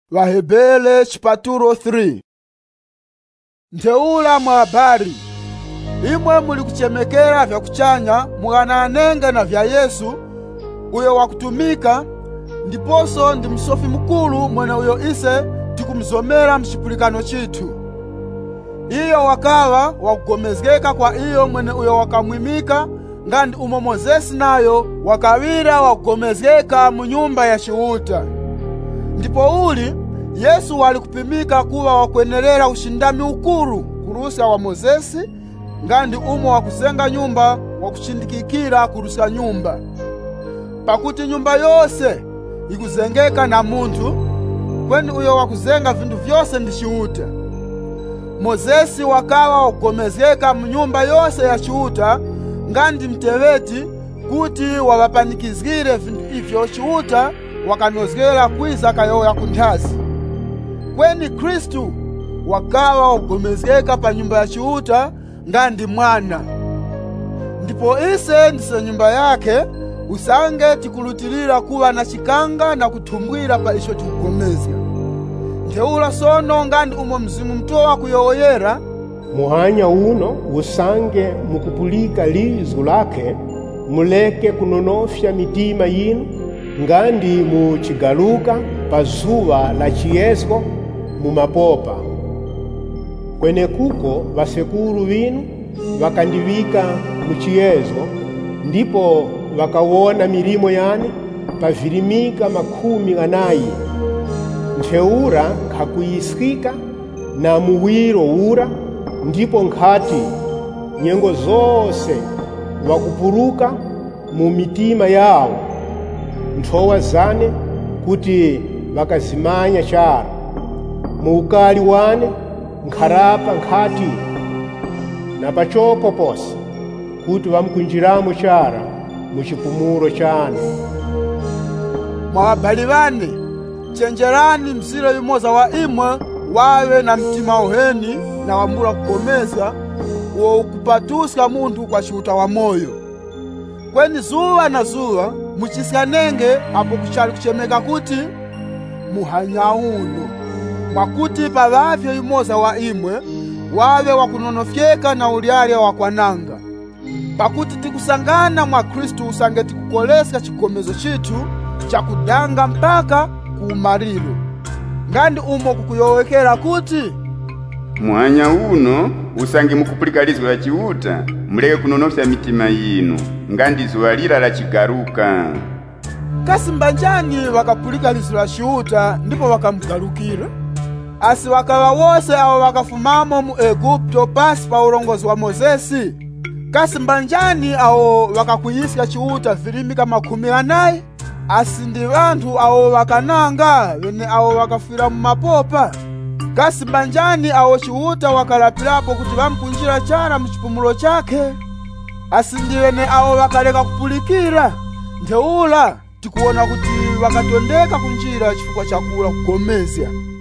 Vahebele chipatulo 3. Ntheula mwa habari, imwe muli kuchemekera vya kuchanya mukananenge na vya Yesu uyo wakutumika, ndiponso ndi msofi mkulu mwene uyo ise tikumzomera mchipulikano chitu. Iyo wakawa wakugomezgeka kwa iyo mwene uyo wakamwimika, ngandi umo Mozesi nayo wakawira wakugomezgeka mu nyumba ya Chiuta. Ndipo uli Yesu wali kupimika kuwa wakwenerera ushindami ukuru kurusa wa Mozesi, ngandi umo wakuzenga nyumba wakushindikikira kurusa nyumba. Pakuti nyumba yose ikuzengeka na muntu, kweni uyo wakuzenga vindu vyose ndi Chiuta. Mozesi wakawa wakugomezgeka mu nyumba yose ya Chiuta, ngandi mteweti kuti wawapanikizgire vindu ivyo Chiuta wakanozgera kwiza kayoya kunthazi. Kweni Kristu wakawa wakugomezgeka pa nyumba ya Chiuta ngandi mwana. Ndipo ise ndise nyumba yake, usange tikulutilira kuwa na chikanga na kutumbwira pa isho tikugomezga. Ntheula sono ngandi umo Mzimu Mtowa kuyoyera, muhanya uno usange mukupulika lizu lake, muleke kunonofya mitima yinu, ngandi muchigaluka pa zuwa la chiyezgo mumapopa. Kwene kuko vasekulu vinu vakandivika muchiyezgo, ndipo vakawona milimo yane pavirimika 40. Ntheura nkhakuyisikika na muwiro ura, ndipo nkhati nyengo zose wakupuruka mu mitima yawo, nthowa zane kuti vakazimanya chara. Muukali wane nkharapa nkhati na pachoko posi kuti vamkunjiramo chara muchipumulo chane. Mwabali vane, chenjerani mziro yumoza wa imwe wawe na mtima uheni na wambula kugomeza uwo ukupatuska muntu kwa Chiuta wa moyo. Kweni zuwa na zuwa muchisikanenge apo kuchali kuchemeka kuti muhanya uno, mwakuti pavavyo yumoza wa imwe wawe wakunonofyeka na uliarya wakwananga. Pakuti tikusangana mwa Kristu usange tikukoleska chigomezo chitu chakudanga mpaka kuumariro. Ngandi umo kukuyowekera kuti muhanya uno usange mukupulika lizu la Chiuta, muleke kunonofya mitima yinu, ngandi zuwa lila la chigaruka. Kasimbanjani wakapulika lizu la Chiuta ndipo wakamugalukira? Asi wakawa wose awo wakafumamo mu Egupto pasi pa ulongozi wa Mozesi? Kasimbanjani awo wakakuyisika Chiuta virimika 40? Asi ndi vantu awo wakananga wene awo wakafira mu mapopa? Kasimbanjani awo Chiuta wakalapilapo kuti vamkunjira chara mchipumulo chake? Asi ndi wene awo wakaleka kupulikira? Ntheula tikuona kuti wakatondeka kunjira chifukwa chakula kugomezya.